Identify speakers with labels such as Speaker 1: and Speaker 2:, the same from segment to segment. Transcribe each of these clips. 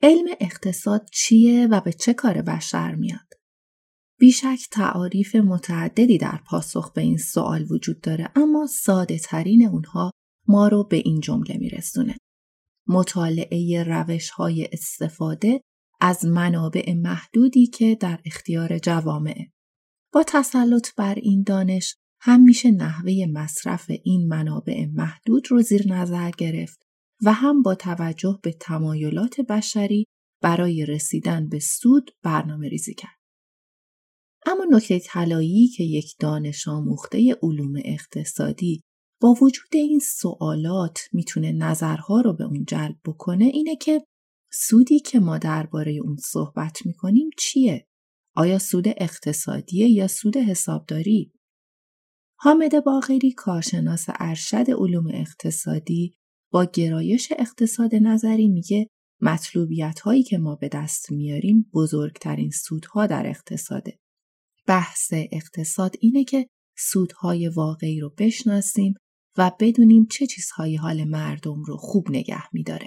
Speaker 1: علم اقتصاد چیه و به چه کار بشر میاد؟ بیشک تعاریف متعددی در پاسخ به این سوال وجود داره، اما ساده ترین اونها ما رو به این جمله میرسونه: مطالعه روش‌های استفاده از منابع محدودی که در اختیار جوامعه. با تسلط بر این دانش هم میشه نحوه مصرف این منابع محدود رو زیر نظر گرفت و هم با توجه به تمایلات بشری برای رسیدن به سود برنامه ریزی کرد. اما نکته طلایی که یک دانش آموخته علوم اقتصادی با وجود این سوالات میتونه نظرها رو به اون جلب بکنه اینه که سودی که ما درباره اون صحبت میکنیم چیه؟ آیا سود اقتصادیه یا سود حسابداری؟ حامد باقری، کارشناس ارشد علوم اقتصادی، با گرایش اقتصاد نظری میگه مطلوبیت‌هایی که ما به دست میاریم بزرگترین سودها در اقتصاده. بحث اقتصاد اینه که سودهای واقعی رو بشناسیم و بدونیم چه چیزهایی حال مردم رو خوب نگه میداره.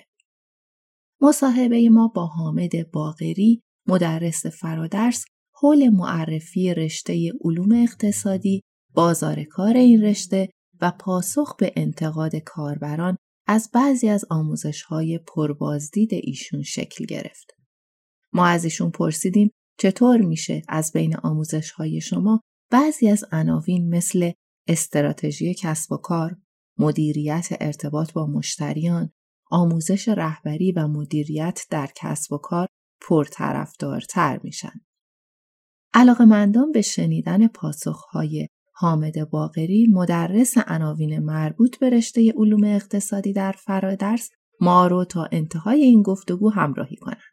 Speaker 1: مصاحبه ما با حامد باقری، مدرس فرادرس، حول معرفی رشته علوم اقتصادی، بازار کار این رشته و پاسخ به انتقاد کاربران از بعضی از آموزش‌های پربازدید ایشون شکل گرفت. ما از ایشون پرسیدیم چطور میشه از بین آموزش‌های شما بعضی از عناوین مثل استراتژی کسب و کار، مدیریت ارتباط با مشتریان، آموزش رهبری و مدیریت در کسب و کار پرطرفدارتر میشن. علاقه‌مندان به شنیدن پاسخ‌های حامد باقری، مدرس عناوین مربوط به رشته علوم اقتصادی در فرادرس، ما رو تا انتهای این گفتگو همراهی کنند.